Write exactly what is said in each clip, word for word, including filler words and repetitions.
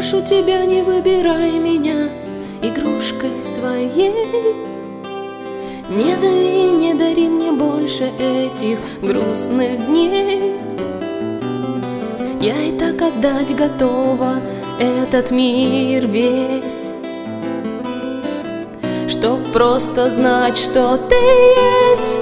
прошу тебя, не выбирай меня игрушкой своей. Не зови, не дари мне больше этих грустных дней. Я и так отдать готова этот мир весь, чтоб просто знать, что ты есть.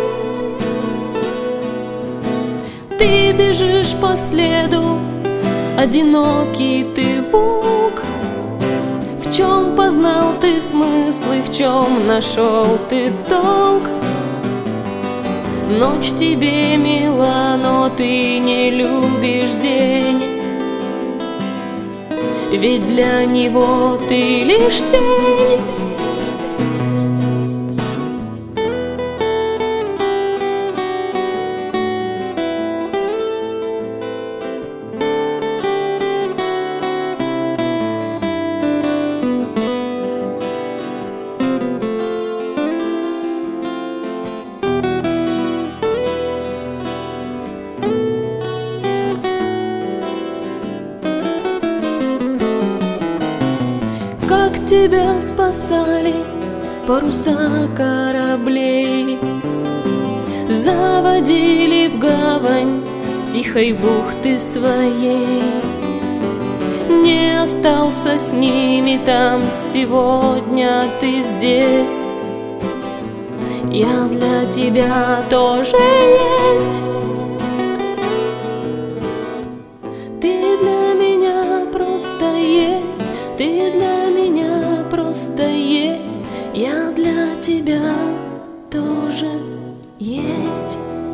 Ты бежишь по следу, одинокий ты волк. В чем познал ты смысл и в чем нашел ты толк? Ночь тебе мила, но ты не любишь день, ведь для него ты лишь тень. Как тебя спасали паруса кораблей, заводили в гавань тихой бухты своей. Не остался с ними там, сегодня ты здесь. Я для тебя тоже есть. Ты для меня просто есть, ты для меня просто есть. Я для тебя тоже есть.